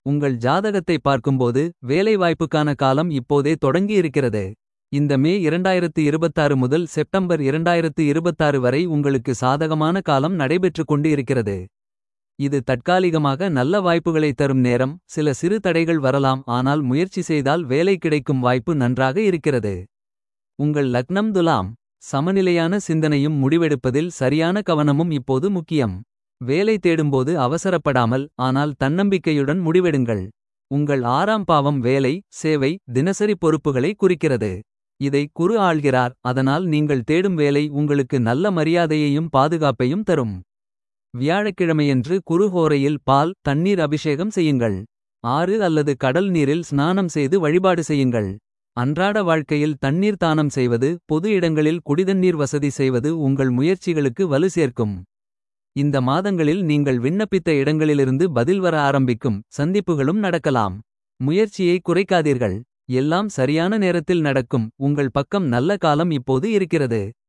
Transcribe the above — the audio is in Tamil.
உங்கள் ஜாதகத்தை பார்க்கும்போது வேலைவாய்ப்புக்கான காலம் இப்போதே தொடங்கியிருக்கிறது. இந்த மே 2026 முதல் செப்டம்பர் 2026 வரை உங்களுக்கு சாதகமான காலம் நடைபெற்றுக் கொண்டு இருக்கிறது. இது தற்காலிகமாக நல்ல வாய்ப்புகளை தரும் நேரம். சில சிறு தடைகள் வரலாம், ஆனால் முயற்சி செய்தால் வேலை கிடைக்கும் வாய்ப்பு நன்றாக இருக்கிறது. உங்கள் லக்னம் துலாம். சமநிலையான சிந்தனையும் முடிவெடுப்பதில் சரியான கவனமும் இப்போது முக்கியம். வேலை தேடும்போது அவசரப்படாமல், ஆனால் தன்னம்பிக்கையுடன் முடிவெடுங்கள். உங்கள் 6ஆம் பாவம் வேலை, சேவை, தினசரி பொறுப்புகளை குறிக்கிறது. இதை குரு ஆள்கிறார், அதனால் நீங்கள் தேடும் வேலை உங்களுக்கு நல்ல மரியாதையையும் பாதுகாப்பையும் தரும். வியாழக்கிழமையன்று குரு ஹோரையில் பால், தண்ணீர் அபிஷேகம் செய்யுங்கள். ஆறு அல்லது கடல் நீரில் ஸ்நானம் செய்து வழிபாடு செய்யுங்கள். அன்றாட வாழ்க்கையில் தண்ணீர் தானம் செய்வது, பொது இடங்களில் குடிதண்ணீர் வசதி செய்வது உங்கள் முயற்சிகளுக்கு வலு சேர்க்கும். இந்த மாதங்களில் நீங்கள் விண்ணப்பித்த இடங்களிலிருந்து பதில் வர ஆரம்பிக்கும். சந்திப்புகளும் நடக்கலாம். முயற்சியை குறைக்காதீர்கள். எல்லாம் சரியான நேரத்தில் நடக்கும். உங்கள் பக்கம் நல்ல காலம் இப்போது இருக்கிறது.